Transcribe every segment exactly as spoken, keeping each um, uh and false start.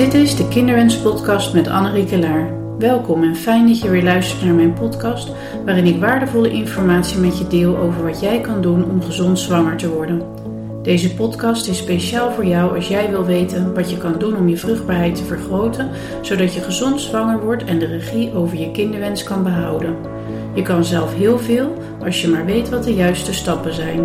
Dit is de Kinderwens podcast met Annerieke Laar. Welkom en fijn dat je weer luistert naar mijn podcast, waarin ik waardevolle informatie met je deel over wat jij kan doen om gezond zwanger te worden. Deze podcast is speciaal voor jou als jij wil weten wat je kan doen om je vruchtbaarheid te vergroten, zodat je gezond zwanger wordt en de regie over je kinderwens kan behouden. Je kan zelf heel veel als je maar weet wat de juiste stappen zijn.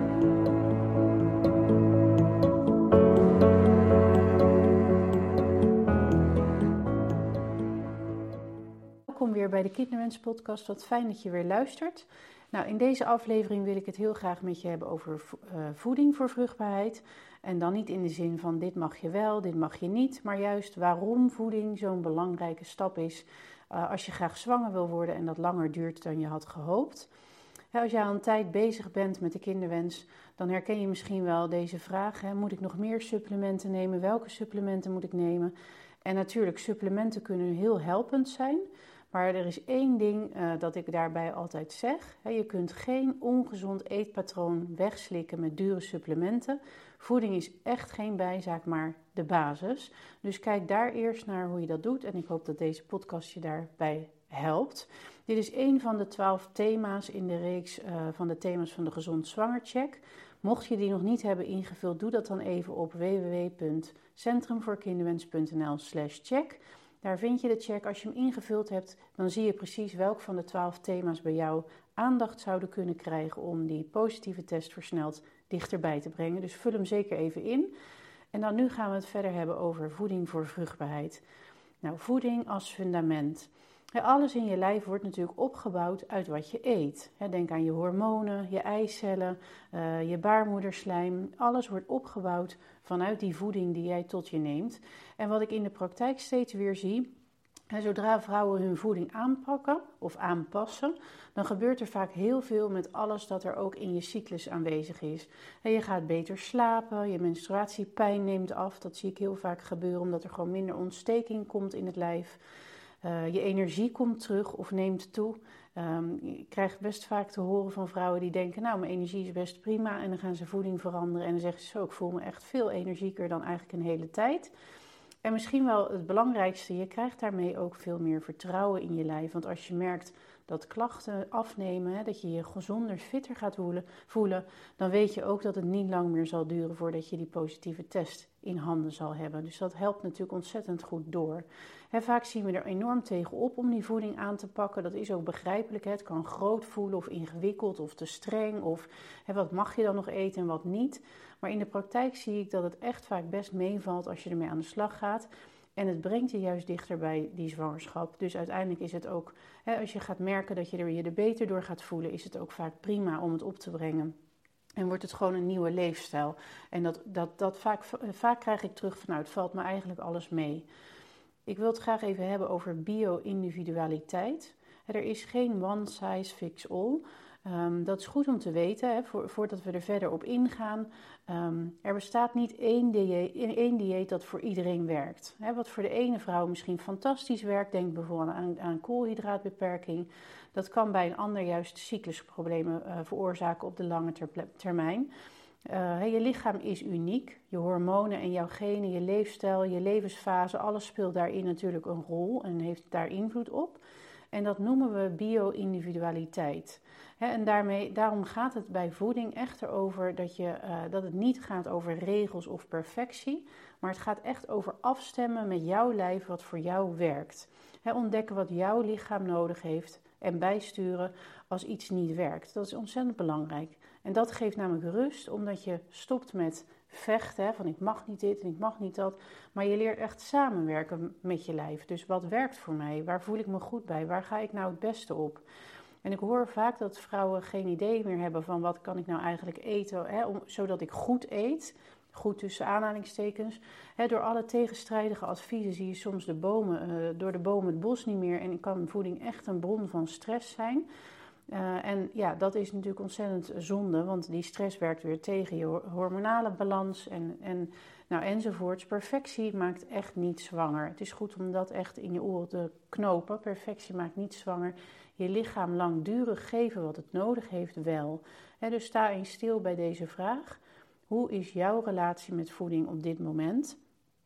Welkom weer bij de Kinderwens podcast. Wat fijn dat je weer luistert. Nou, in deze aflevering wil ik het heel graag met je hebben over uh, voeding voor vruchtbaarheid. En dan niet in de zin van dit mag je wel, dit mag je niet. Maar juist waarom voeding zo'n belangrijke stap is uh, als je graag zwanger wil worden en dat langer duurt dan je had gehoopt. Ja, als je al een tijd bezig bent met de kinderwens, dan herken je misschien wel deze vraag. Hè, moet ik nog meer supplementen nemen? Welke supplementen moet ik nemen? En natuurlijk, supplementen kunnen heel helpend zijn. Maar er is één ding uh, dat ik daarbij altijd zeg. Hè, je kunt geen ongezond eetpatroon wegslikken met dure supplementen. Voeding is echt geen bijzaak, maar de basis. Dus kijk daar eerst naar hoe je dat doet. En ik hoop dat deze podcast je daarbij helpt. Dit is één van de twaalf thema's in de reeks uh, van de thema's van de Gezond Zwanger Check. Mocht je die nog niet hebben ingevuld, doe dat dan even op w w w punt centrumvoorkinderwens punt n l slash check. Daar vind je de check. Als je hem ingevuld hebt, dan zie je precies welk van de twaalf thema's bij jou aandacht zouden kunnen krijgen om die positieve test versneld dichterbij te brengen. Dus vul hem zeker even in. En dan nu gaan we het verder hebben over voeding voor vruchtbaarheid. Nou, voeding als fundament. Ja, alles in je lijf wordt natuurlijk opgebouwd uit wat je eet. Ja, denk aan je hormonen, je eicellen, uh, je baarmoederslijm. Alles wordt opgebouwd vanuit die voeding die jij tot je neemt. En wat ik in de praktijk steeds weer zie, hè, zodra vrouwen hun voeding aanpakken of aanpassen, dan gebeurt er vaak heel veel met alles dat er ook in je cyclus aanwezig is. En je gaat beter slapen, je menstruatiepijn neemt af. Dat zie ik heel vaak gebeuren omdat er gewoon minder ontsteking komt in het lijf. Uh, je energie komt terug of neemt toe. Um, je krijgt best vaak te horen van vrouwen die denken, nou, mijn energie is best prima. En dan gaan ze voeding veranderen en dan zeggen ze zo, ik voel me echt veel energieker dan eigenlijk een hele tijd. En misschien wel het belangrijkste, je krijgt daarmee ook veel meer vertrouwen in je lijf. Want als je merkt dat klachten afnemen, hè, dat je je gezonder, fitter gaat voelen, voelen, dan weet je ook dat het niet lang meer zal duren voordat je die positieve test in handen zal hebben. Dus dat helpt natuurlijk ontzettend goed door. Hè, vaak zien we er enorm tegenop om die voeding aan te pakken. Dat is ook begrijpelijk. Hè. Het kan groot voelen of ingewikkeld of te streng. Of hè, wat mag je dan nog eten en wat niet. Maar in de praktijk zie ik dat het echt vaak best meevalt als je ermee aan de slag gaat. En het brengt je juist dichter bij die zwangerschap. Dus uiteindelijk is het ook, hè, als je gaat merken dat je er je er beter door gaat voelen, is het ook vaak prima om het op te brengen. En wordt het gewoon een nieuwe leefstijl. En dat, dat, dat vaak, vaak krijg ik terug van, nou, het valt me eigenlijk alles mee. Ik wil het graag even hebben over bio-individualiteit. Er is geen one size fits all. Um, dat is goed om te weten, hè, voor, voordat we er verder op ingaan. Um, er bestaat niet één dieet, één dieet dat voor iedereen werkt. Hè, wat voor de ene vrouw misschien fantastisch werkt, denk bijvoorbeeld aan, aan koolhydraatbeperking. Dat kan bij een ander juist cyclusproblemen uh, veroorzaken op de lange ter, termijn. Uh, je lichaam is uniek, je hormonen en jouw genen, je leefstijl, je levensfase, alles speelt daarin natuurlijk een rol en heeft daar invloed op. En dat noemen we bio-individualiteit. He, en daarmee, daarom gaat het bij voeding echt erover dat, je, uh, dat het niet gaat over regels of perfectie, maar het gaat echt over afstemmen met jouw lijf wat voor jou werkt. He, ontdekken wat jouw lichaam nodig heeft en bijsturen als iets niet werkt. Dat is ontzettend belangrijk. En dat geeft namelijk rust, omdat je stopt met vechten, hè, van ik mag niet dit en ik mag niet dat. Maar je leert echt samenwerken met je lijf. Dus wat werkt voor mij? Waar voel ik me goed bij? Waar ga ik nou het beste op? En ik hoor vaak dat vrouwen geen idee meer hebben van wat kan ik nou eigenlijk eten, hè, om, zodat ik goed eet. Goed tussen aanhalingstekens. He, door alle tegenstrijdige adviezen zie je soms de bomen, uh, door de bomen het bos niet meer. En kan voeding echt een bron van stress zijn. Uh, en ja, dat is natuurlijk ontzettend zonde, want die stress werkt weer tegen je hormonale balans en, en, nou, enzovoorts. Perfectie maakt echt niet zwanger. Het is goed om dat echt in je oren te knopen. Perfectie maakt niet zwanger. Je lichaam langdurig geven wat het nodig heeft wel. He, dus sta eens stil bij deze vraag. Hoe is jouw relatie met voeding op dit moment?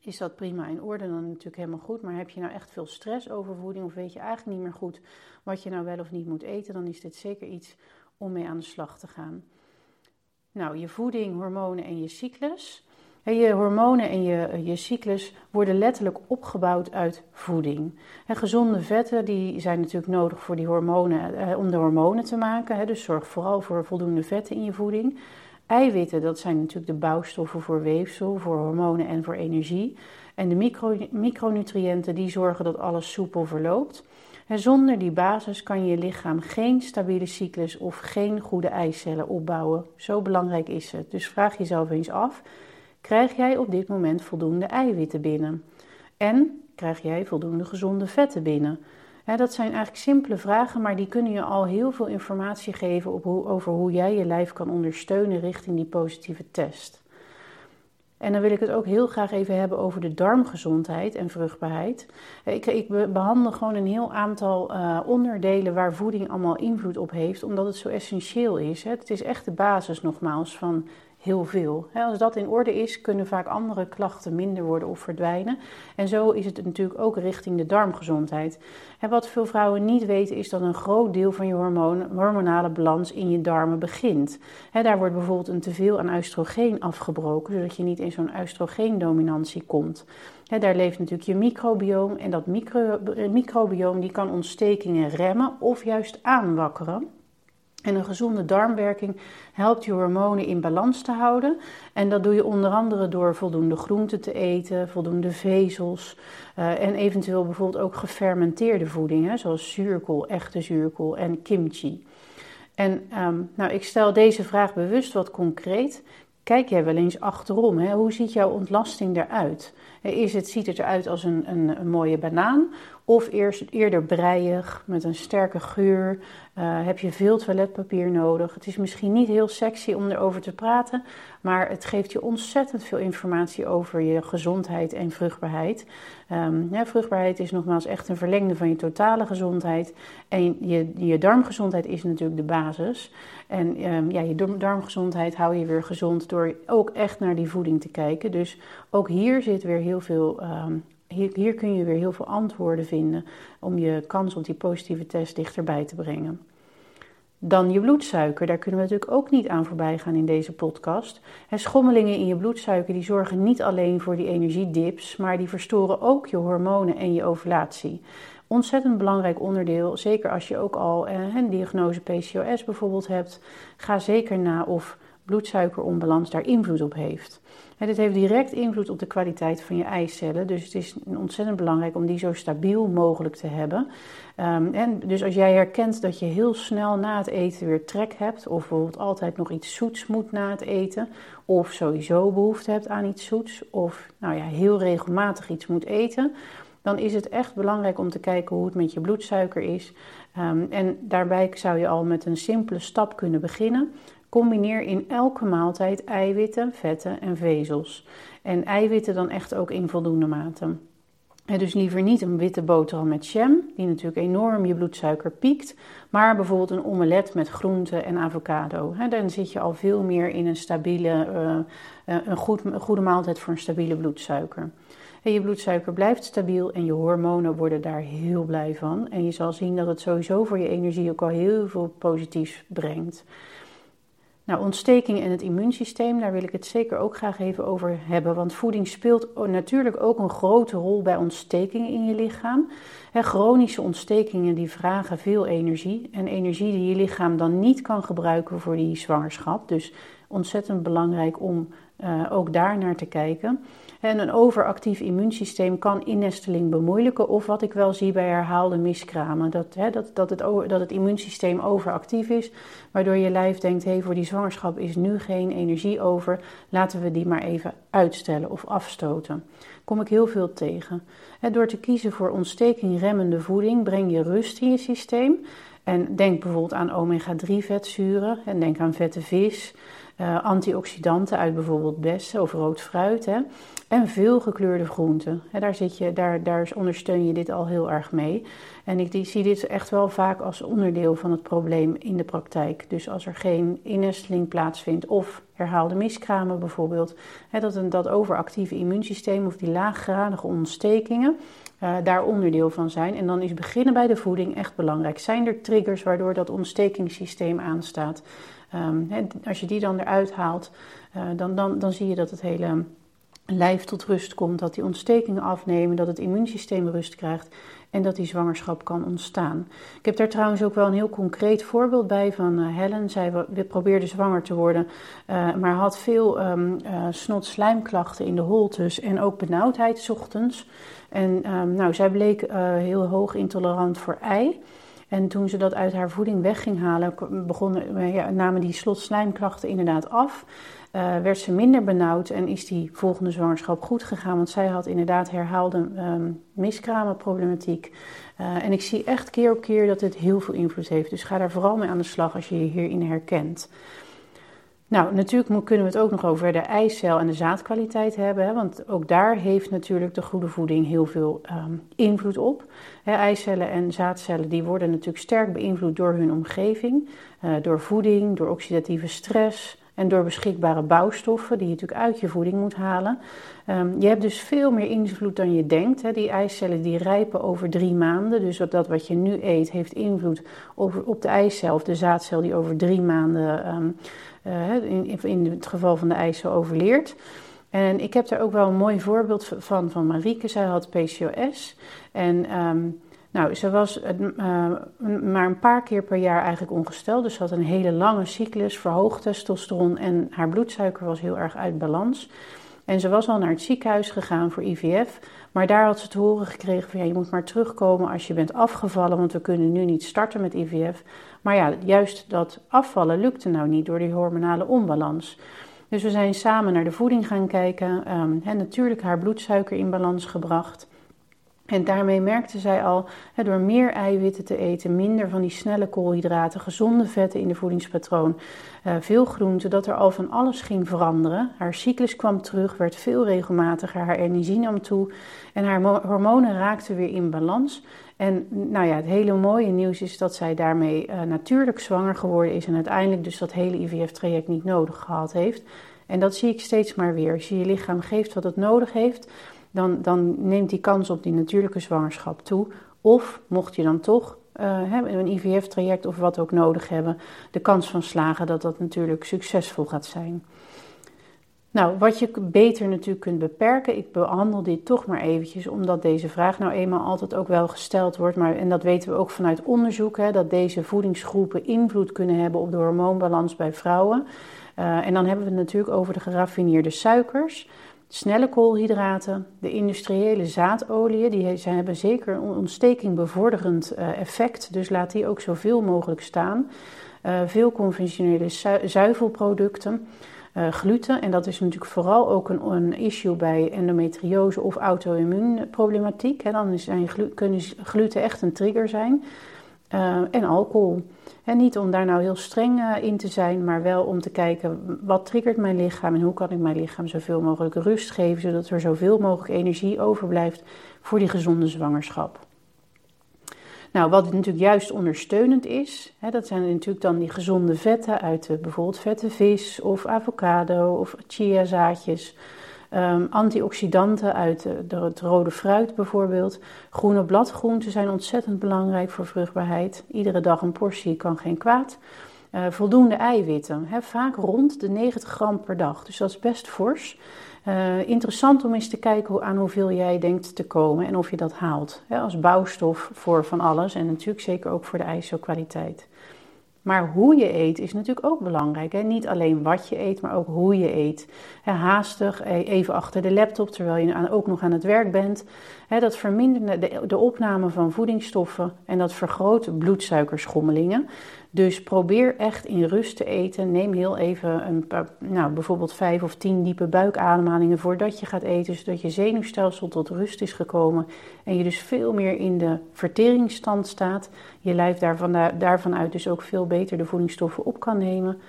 is dat prima in orde, dan natuurlijk helemaal goed. Maar heb je nou echt veel stress over voeding of weet je eigenlijk niet meer goed wat je nou wel of niet moet eten, dan is dit zeker iets om mee aan de slag te gaan. Nou, je voeding, hormonen en je cyclus. Je hormonen en je, je cyclus worden letterlijk opgebouwd uit voeding. En gezonde vetten die zijn natuurlijk nodig voor die hormonen, eh, om de hormonen te maken. Hè, dus zorg vooral voor voldoende vetten in je voeding. Eiwitten, dat zijn natuurlijk de bouwstoffen voor weefsel, voor hormonen en voor energie. En de micro, micronutriënten die zorgen dat alles soepel verloopt. En zonder die basis kan je lichaam geen stabiele cyclus of geen goede eicellen opbouwen. Zo belangrijk is het. Dus vraag jezelf eens af, krijg jij op dit moment voldoende eiwitten binnen? En krijg jij voldoende gezonde vetten binnen? Ja, dat zijn eigenlijk simpele vragen, maar die kunnen je al heel veel informatie geven op hoe, over hoe jij je lijf kan ondersteunen richting die positieve test. En dan wil ik het ook heel graag even hebben over de darmgezondheid en vruchtbaarheid. Ik, ik behandel gewoon een heel aantal uh, onderdelen waar voeding allemaal invloed op heeft, omdat het zo essentieel is. Hè. Het is echt de basis nogmaals van heel veel. Als dat in orde is, kunnen vaak andere klachten minder worden of verdwijnen. En zo is het natuurlijk ook richting de darmgezondheid. En wat veel vrouwen niet weten is dat een groot deel van je hormoon, hormonale balans in je darmen begint. He, daar wordt bijvoorbeeld een teveel aan oestrogeen afgebroken, zodat je niet in zo'n oestrogeendominantie komt. He, daar leeft natuurlijk je microbioom en dat micro, microbioom die kan ontstekingen remmen of juist aanwakkeren. En een gezonde darmwerking helpt je hormonen in balans te houden. En dat doe je onder andere door voldoende groenten te eten, voldoende vezels uh, en eventueel bijvoorbeeld ook gefermenteerde voeding, hè, zoals zuurkool, echte zuurkool en kimchi. En um, nou, ik stel deze vraag bewust wat concreet. Kijk jij wel eens achterom, hè? Hoe ziet jouw ontlasting eruit? Is het, ziet het eruit als een, een, een mooie banaan of eerst, eerder breiig met een sterke geur? Uh, heb je veel toiletpapier nodig? Het is misschien niet heel sexy om erover te praten, maar het geeft je ontzettend veel informatie over je gezondheid en vruchtbaarheid. Um, ja, vruchtbaarheid is nogmaals echt een verlengde van je totale gezondheid. En je, je darmgezondheid is natuurlijk de basis. En um, ja, je darmgezondheid hou je weer gezond door ook echt naar die voeding te kijken. Dus ook hier zit weer heel veel, um, hier, hier kun je weer heel veel antwoorden vinden om je kans op die positieve test dichterbij te brengen. Dan je bloedsuiker, daar kunnen we natuurlijk ook niet aan voorbij gaan in deze podcast. En schommelingen in je bloedsuiker die zorgen niet alleen voor die energiedips, maar die verstoren ook je hormonen en je ovulatie. Ontzettend belangrijk onderdeel, zeker als je ook al eh, een diagnose P C O S bijvoorbeeld hebt. Ga zeker na of bloedsuikeronbalans daar invloed op heeft. En dit heeft direct invloed op de kwaliteit van je eicellen, dus het is ontzettend belangrijk om die zo stabiel mogelijk te hebben. Um, en dus als jij herkent dat je heel snel na het eten weer trek hebt, of bijvoorbeeld altijd nog iets zoets moet na het eten, of sowieso behoefte hebt aan iets zoets, of nou ja, heel regelmatig iets moet eten, dan is het echt belangrijk om te kijken hoe het met je bloedsuiker is. Um, en daarbij zou je al met een simpele stap kunnen beginnen. Combineer in elke maaltijd eiwitten, vetten en vezels. En eiwitten dan echt ook in voldoende mate. En dus liever niet een witte boterham met jam, die natuurlijk enorm je bloedsuiker piekt, maar bijvoorbeeld een omelet met groenten en avocado. He, dan zit je al veel meer in een stabiele, uh, een, goed, een goede maaltijd voor een stabiele bloedsuiker. En je bloedsuiker blijft stabiel en je hormonen worden daar heel blij van. En je zal zien dat het sowieso voor je energie ook al heel veel positiefs brengt. Nou, ontsteking en het immuunsysteem, daar wil ik het zeker ook graag even over hebben. Want voeding speelt natuurlijk ook een grote rol bij ontstekingen in je lichaam. He, chronische ontstekingen die vragen veel energie. En energie die je lichaam dan niet kan gebruiken voor die zwangerschap. Dus ontzettend belangrijk om uh, ook daar naar te kijken. En een overactief immuunsysteem kan innesteling bemoeilijken of wat ik wel zie bij herhaalde miskramen. Dat, hè, dat, dat, het, dat het immuunsysteem overactief is, waardoor je lijf denkt, hé, hey, voor die zwangerschap is nu geen energie over, laten we die maar even uitstellen of afstoten. Kom ik heel veel tegen. En door te kiezen voor ontstekingremmende voeding breng je rust in je systeem. En denk bijvoorbeeld aan omega drie vetzuren en denk aan vette vis. Uh, antioxidanten uit bijvoorbeeld bessen of rood fruit. Hè? En veel gekleurde groenten. Hè, daar, zit je, daar, daar ondersteun je dit al heel erg mee. En ik die, zie dit echt wel vaak als onderdeel van het probleem in de praktijk. Dus als er geen innesteling plaatsvindt of herhaalde miskramen bijvoorbeeld. Hè, dat een, dat overactieve immuunsysteem of die laaggradige ontstekingen uh, daar onderdeel van zijn. En dan is beginnen bij de voeding echt belangrijk. Zijn er triggers waardoor dat ontstekingssysteem aanstaat? Um, hè, als je die dan eruit haalt, uh, dan, dan, dan zie je dat het hele lijf tot rust komt. Dat die ontstekingen afnemen, dat het immuunsysteem rust krijgt. En dat die zwangerschap kan ontstaan. Ik heb daar trouwens ook wel een heel concreet voorbeeld bij van uh, Helen. Zij we, probeerde zwanger te worden, uh, maar had veel um, uh, snot-slijmklachten in de holtes en ook benauwdheid 's ochtends. En um, nou, zij bleek uh, heel hoog intolerant voor ei. En toen ze dat uit haar voeding weg ging halen, begonnen, ja, namen die slot-slijmklachten inderdaad af. Uh, werd ze minder benauwd en is die volgende zwangerschap goed gegaan. Want zij had inderdaad herhaalde um, miskramenproblematiek. Uh, en ik zie echt keer op keer dat dit heel veel invloed heeft. Dus ga daar vooral mee aan de slag als je je hierin herkent. Nou, natuurlijk kunnen we het ook nog over de eicel en de zaadkwaliteit hebben. Hè, want ook daar heeft natuurlijk de goede voeding heel veel um, invloed op. Hè, eicellen en zaadcellen die worden natuurlijk sterk beïnvloed door hun omgeving. Uh, door voeding, door oxidatieve stress en door beschikbare bouwstoffen die je natuurlijk uit je voeding moet halen. Um, je hebt dus veel meer invloed dan je denkt. Hè. Die eicellen die rijpen over drie maanden. Dus dat wat je nu eet heeft invloed over, op de eicel of de zaadcel die over drie maanden, um, uh, in, in het geval van de eicel, overleert. En ik heb daar ook wel een mooi voorbeeld van, van Marieke. Zij had P C O S en um, nou, ze was uh, maar een paar keer per jaar eigenlijk ongesteld. Dus ze had een hele lange cyclus, verhoogd testosteron en haar bloedsuiker was heel erg uit balans. En ze was al naar het ziekenhuis gegaan voor I V F. Maar daar had ze te horen gekregen van ja, je moet maar terugkomen als je bent afgevallen. Want we kunnen nu niet starten met I V F. Maar ja, juist dat afvallen lukte nou niet door die hormonale onbalans. Dus we zijn samen naar de voeding gaan kijken. Um, en natuurlijk haar bloedsuiker in balans gebracht. En daarmee merkte zij al, hè, door meer eiwitten te eten, minder van die snelle koolhydraten, gezonde vetten in de voedingspatroon, uh, veel groenten, dat er al van alles ging veranderen. Haar cyclus kwam terug, werd veel regelmatiger, haar energie nam toe en haar hormonen raakten weer in balans. En nou ja, het hele mooie nieuws is dat zij daarmee uh, natuurlijk zwanger geworden is en uiteindelijk dus dat hele I V F-traject niet nodig gehad heeft. En dat zie ik steeds maar weer. Als je je lichaam geeft wat het nodig heeft, Dan, dan neemt die kans op die natuurlijke zwangerschap toe. Of mocht je dan toch uh, een I V F-traject of wat ook nodig hebben, de kans van slagen dat dat natuurlijk succesvol gaat zijn. Nou, wat je beter natuurlijk kunt beperken, ik behandel dit toch maar eventjes, omdat deze vraag nou eenmaal altijd ook wel gesteld wordt. Maar, en dat weten we ook vanuit onderzoek, hè, dat deze voedingsgroepen invloed kunnen hebben op de hormoonbalans bij vrouwen. Uh, en dan hebben we het natuurlijk over de geraffineerde suikers, snelle koolhydraten, de industriële zaadolieën, die zijn, hebben zeker een ontsteking bevorderend uh, effect. Dus laat die ook zoveel mogelijk staan. Uh, veel conventionele zu- zuivelproducten, uh, gluten. En dat is natuurlijk vooral ook een, een issue bij endometriose of auto-immuunproblematiek. Hè. Dan zijn glu- kunnen gluten echt een trigger zijn. Uh, en alcohol. En niet om daar nou heel streng uh, in te zijn, maar wel om te kijken wat triggert mijn lichaam en hoe kan ik mijn lichaam zoveel mogelijk rust geven, zodat er zoveel mogelijk energie overblijft voor die gezonde zwangerschap. Nou, wat natuurlijk juist ondersteunend is, hè, dat zijn natuurlijk dan die gezonde vetten uit uh, bijvoorbeeld vette vis of avocado of chiazaadjes. Um, antioxidanten uit uh, de, het rode fruit bijvoorbeeld. Groene bladgroenten zijn ontzettend belangrijk voor vruchtbaarheid. Iedere dag een portie kan geen kwaad. Uh, voldoende eiwitten, hè, vaak rond de negentig gram per dag. Dus dat is best fors. Uh, interessant om eens te kijken hoe, aan hoeveel jij denkt te komen en of je dat haalt. Hè, als bouwstof voor van alles en natuurlijk zeker ook voor de eiwitkwaliteit. Maar hoe je eet is natuurlijk ook belangrijk. Hè? Niet alleen wat je eet, maar ook hoe je eet. Hè, haastig, even achter de laptop, terwijl je aan, ook nog aan het werk bent. Hè, dat vermindert de, de opname van voedingsstoffen en dat vergroot bloedsuikerschommelingen. Dus probeer echt in rust te eten. Neem heel even een paar, nou, bijvoorbeeld vijf of tien diepe buikademhalingen voordat je gaat eten, zodat je zenuwstelsel tot rust is gekomen en je dus veel meer in de verteringsstand staat. Je lijf daarvan, daarvan uit dus ook veel beter de voedingsstoffen op kan nemen.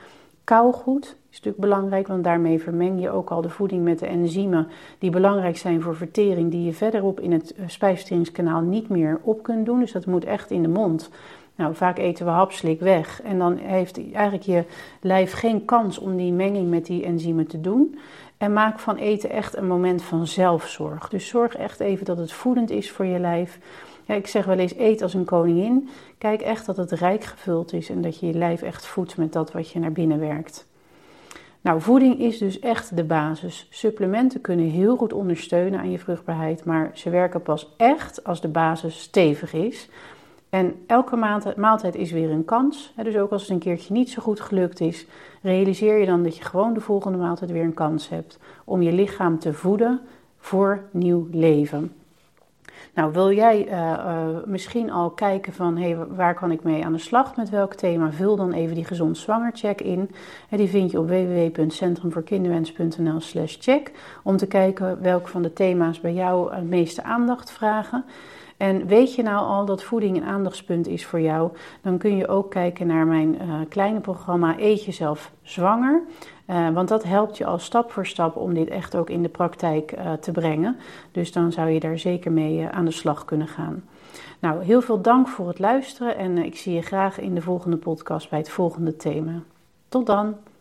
Kauwgoed is natuurlijk belangrijk, want daarmee vermeng je ook al de voeding met de enzymen die belangrijk zijn voor vertering, die je verderop in het spijsverteringskanaal niet meer op kunt doen. Dus dat moet echt in de mond. Nou, vaak eten we hapslik weg en dan heeft eigenlijk je lijf geen kans om die menging met die enzymen te doen. En maak van eten echt een moment van zelfzorg. Dus zorg echt even dat het voedend is voor je lijf. Ja, ik zeg wel eens, eet als een koningin. Kijk echt dat het rijk gevuld is en dat je je lijf echt voedt met dat wat je naar binnen werkt. Nou, voeding is dus echt de basis. Supplementen kunnen heel goed ondersteunen aan je vruchtbaarheid, maar ze werken pas echt als de basis stevig is. En elke maaltijd is weer een kans. Dus ook als het een keertje niet zo goed gelukt is, realiseer je dan dat je gewoon de volgende maaltijd weer een kans hebt om je lichaam te voeden voor nieuw leven. Nou, wil jij uh, uh, misschien al kijken van, hey, waar kan ik mee aan de slag, met welk thema? Vul dan even die gezond zwanger check in. En die vind je op w w w punt centrum voor kinderwens punt n l slash check om te kijken welke van de thema's bij jou het meeste aandacht vragen. En weet je nou al dat voeding een aandachtspunt is voor jou, dan kun je ook kijken naar mijn uh, kleine programma Eet jezelf zwanger. Uh, want dat helpt je al stap voor stap om dit echt ook in de praktijk uh, te brengen. Dus dan zou je daar zeker mee uh, aan de slag kunnen gaan. Nou, heel veel dank voor het luisteren en uh, ik zie je graag in de volgende podcast bij het volgende thema. Tot dan!